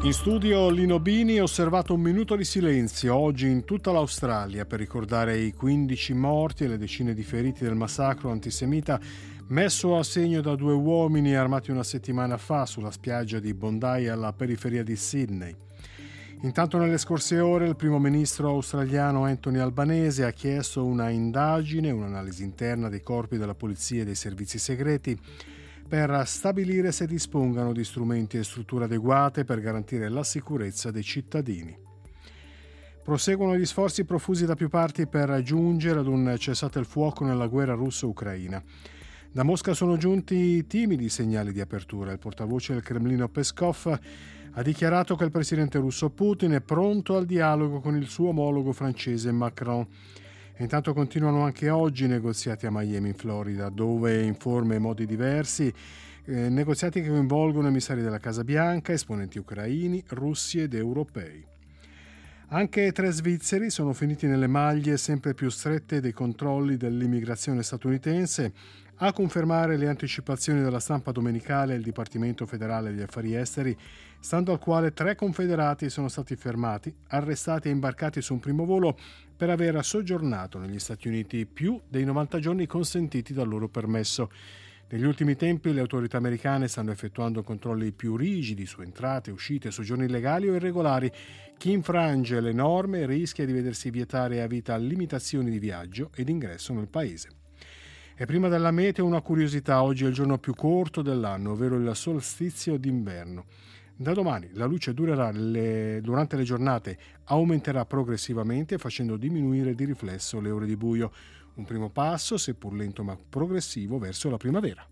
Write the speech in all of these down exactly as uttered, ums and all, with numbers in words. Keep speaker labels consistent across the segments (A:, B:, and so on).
A: In studio Lino Bini, osservato un minuto di silenzio oggi in tutta l'Australia per ricordare i quindici morti e le decine di feriti del massacro antisemita messo a segno da due uomini armati una settimana fa sulla spiaggia di Bondi alla periferia di Sydney. Intanto nelle scorse ore il primo ministro australiano Anthony Albanese ha chiesto una indagine, un'analisi interna dei corpi della polizia e dei servizi segreti per stabilire se dispongano di strumenti e strutture adeguate per garantire la sicurezza dei cittadini. Proseguono gli sforzi profusi da più parti per giungere ad un cessate il fuoco nella guerra russo-ucraina. Da Mosca sono giunti timidi segnali di apertura. Il portavoce del Cremlino Peskov ha dichiarato che il presidente russo Putin è pronto al dialogo con il suo omologo francese Macron. E intanto continuano anche oggi i negoziati a Miami, in Florida, dove in forme e modi diversi, eh, negoziati che coinvolgono emissari della Casa Bianca, esponenti ucraini, russi ed europei. Anche tre svizzeri sono finiti nelle maglie sempre più strette dei controlli dell'immigrazione statunitense. A confermare le anticipazioni della stampa domenicale il Dipartimento federale degli affari esteri, stando al quale tre confederati sono stati fermati, arrestati e imbarcati su un primo volo per aver soggiornato negli Stati Uniti più dei novanta giorni consentiti dal loro permesso. Negli ultimi tempi le autorità americane stanno effettuando controlli più rigidi su entrate, uscite, soggiorni illegali o irregolari. Chi infrange le norme rischia di vedersi vietare a vita limitazioni di viaggio ed ingresso nel paese. E prima della meteo una curiosità: oggi è il giorno più corto dell'anno, ovvero il solstizio d'inverno. Da domani la luce durerà le, durante le giornate, aumenterà progressivamente facendo diminuire di riflesso le ore di buio. Un primo passo, seppur lento ma progressivo, verso la primavera.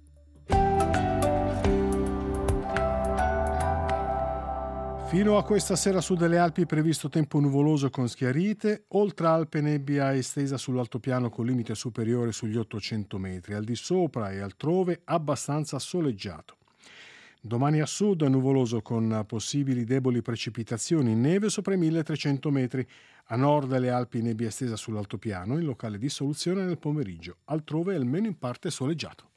A: Fino a questa sera su delle Alpi previsto tempo nuvoloso con schiarite, oltre Alpe nebbia estesa sull'altopiano con limite superiore sugli ottocento metri, al di sopra e altrove abbastanza soleggiato. Domani a sud nuvoloso con possibili deboli precipitazioni, neve sopra i milletrecento metri, a nord delle Alpi nebbia estesa sull'altopiano, in locale dissoluzione nel pomeriggio, altrove almeno in parte soleggiato.